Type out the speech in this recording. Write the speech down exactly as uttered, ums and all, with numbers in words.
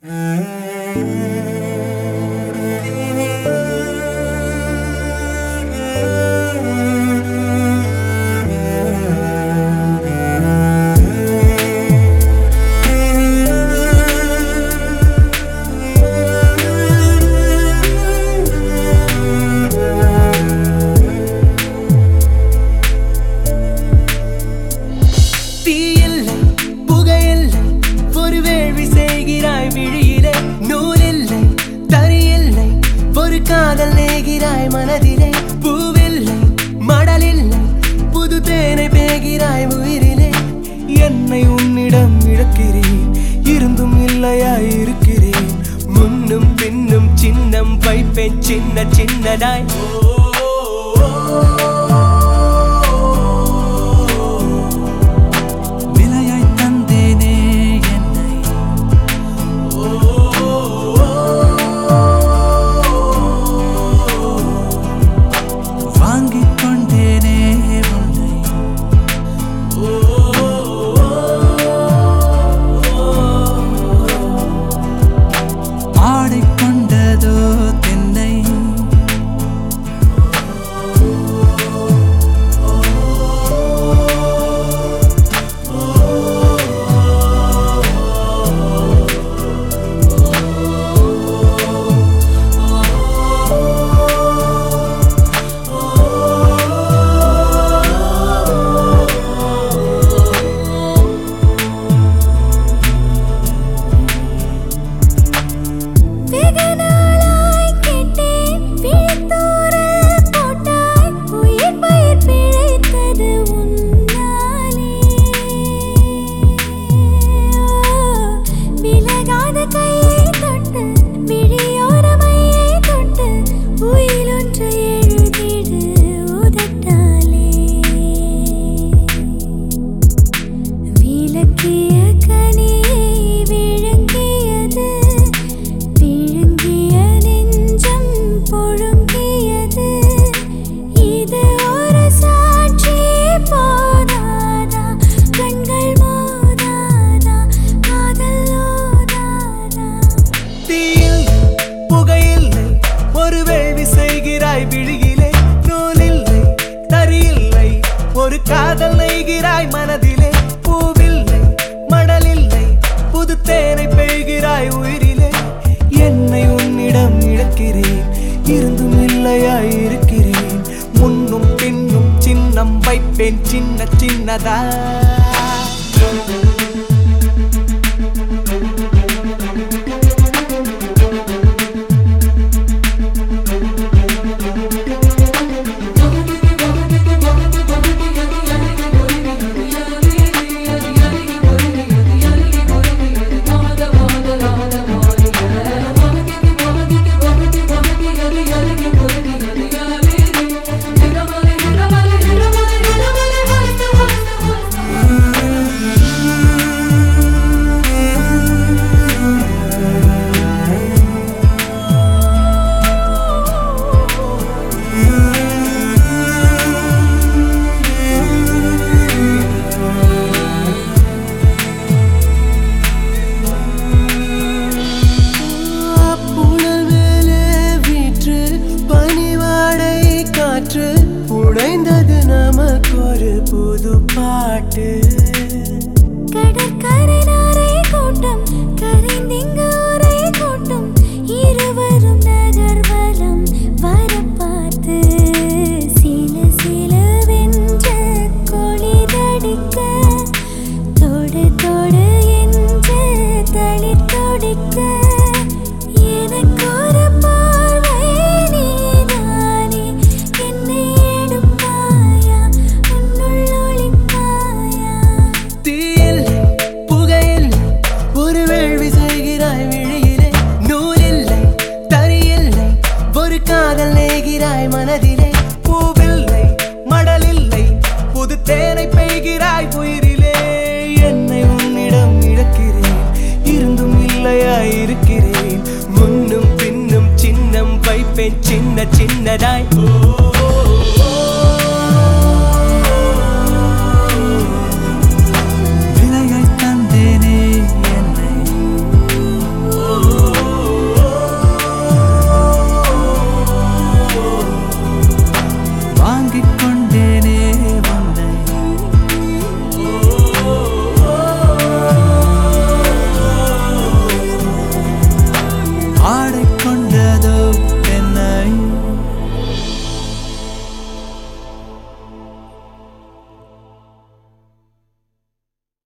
காதல் நேகிறாய் மனதிலே பூவில்லை மடலில்லை புது தேனை பேகிறாய் உயிரிலே என்னை உன்னிடம் இழக்கிறேன் இருந்தும் இல்லையாய் இருக்கிறேன் முன்னும் பின்னும் சின்னம் வைப்பேன் சின்ன சின்னதாய் ஒரு காதல் நெய்கிறாய் மனதிலே பூவில்லை மடலில்லை புது தேனை பெய்கிறாய் உயிரிலே என்னை உன்னிடம் இழக்கிறேன் இருந்தும் இல்லையாய் இருக்கிறேன் முன்னும் பின்னும் சின்னம் வைப்பேன் சின்ன சின்னதா உடைந்தது நமக்கு ஒரு புது பாட்டு கடற்கரை நாரை கூட்டம் கரைந்திங்கு ஒரே கூட்டம் இருவரும் நகர்வலம் வர பார்த்து சில சிலவென்ற கொளிதடிக்க தொடு தொடு என்று தளிர் தொடிக்க எனக்கு ஒரு பார்வை நீதானே என்னை காதல் நேகிறாய் மனதிலே பூவில்லை மடலில்லை புது தேனை பெய்கிறாய் உயிரிலே என்னை உன்னிடம் இழக்கிறேன் இருந்தும் இல்லையாய் இருக்கிறேன் முன்னும் பின்னும் சின்னம் வைப்பேன் சின்ன சின்னதாய்